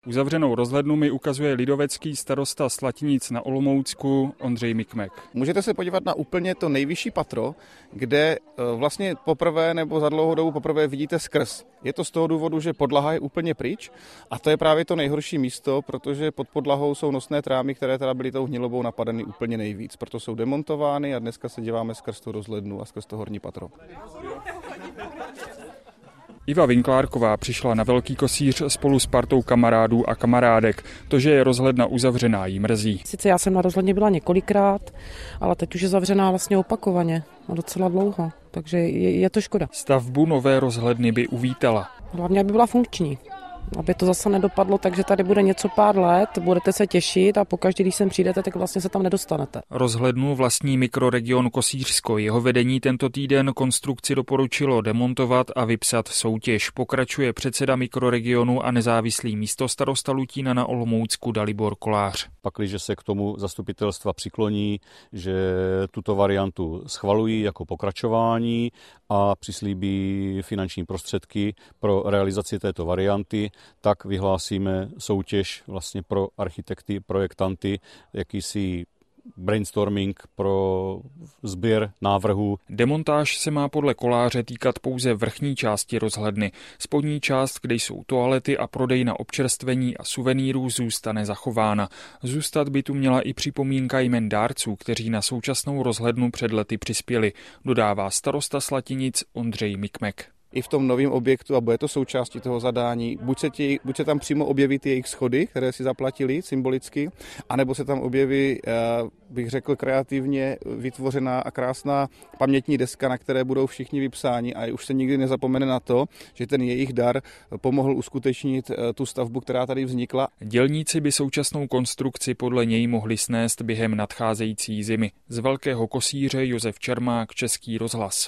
Uzavřenou rozhlednu mi ukazuje lidovecký starosta Slatinic na Olomoucku Ondřej Mikmek. Můžete se podívat na úplně to nejvyšší patro, kde vlastně poprvé nebo za dlouhou dobu poprvé vidíte skrz. Je to z toho důvodu, že podlaha je úplně pryč a to je právě to nejhorší místo, protože pod podlahou jsou nosné trámy, které teda byly tou hnilobou napadeny úplně nejvíc. Proto jsou demontovány a dneska se díváme skrz tu rozhlednu a skrz to horní patro. Iva Vinklárková přišla na Velký Kosíř spolu s partou kamarádů a kamarádek. To, že je rozhledna uzavřená, jí mrzí. Sice já jsem na rozhledně byla několikrát, ale teď už je zavřená vlastně opakovaně a docela dlouho, takže je to škoda. Stavbu nové rozhledny by uvítala. Hlavně, aby byla funkční. Aby to zase nedopadlo, takže tady bude něco pár let, budete se těšit a pokaždé, když sem přijdete, tak vlastně se tam nedostanete. Rozhlednu vlastní mikroregion Kosířsko. Jeho vedení tento týden konstrukci doporučilo demontovat a vypsat soutěž. Pokračuje předseda mikroregionu a nezávislý místostarosta Lutína na Olomoucku Dalibor Kolář. Pakliže se k tomu zastupitelstva přikloní, že tuto variantu schvalují jako pokračování a přislíbí finanční prostředky pro realizaci této varianty, tak vyhlásíme soutěž vlastně pro architekty, projektanty, jakýsi brainstorming pro sběr návrhů. Demontáž se má podle Koláře týkat pouze vrchní části rozhledny. Spodní část, kde jsou toalety a prodej na občerstvení a suvenýrů, zůstane zachována. Zůstat by tu měla i připomínka jmen dárců, kteří na současnou rozhlednu před lety přispěli, dodává starosta Slatinic Ondřej Mikmek. I v tom novém objektu, a bude to součástí toho zadání, buď se tam přímo objeví ty jejich schody, které si zaplatili symbolicky, anebo se tam objeví, bych řekl, kreativně vytvořená a krásná pamětní deska, na které budou všichni vypsáni a už se nikdy nezapomene na to, že ten jejich dar pomohl uskutečnit tu stavbu, která tady vznikla. Dělníci by současnou konstrukci podle něj mohli snést během nadcházející zimy. Z Velkého Kosíře Josef Čermák, Český rozhlas.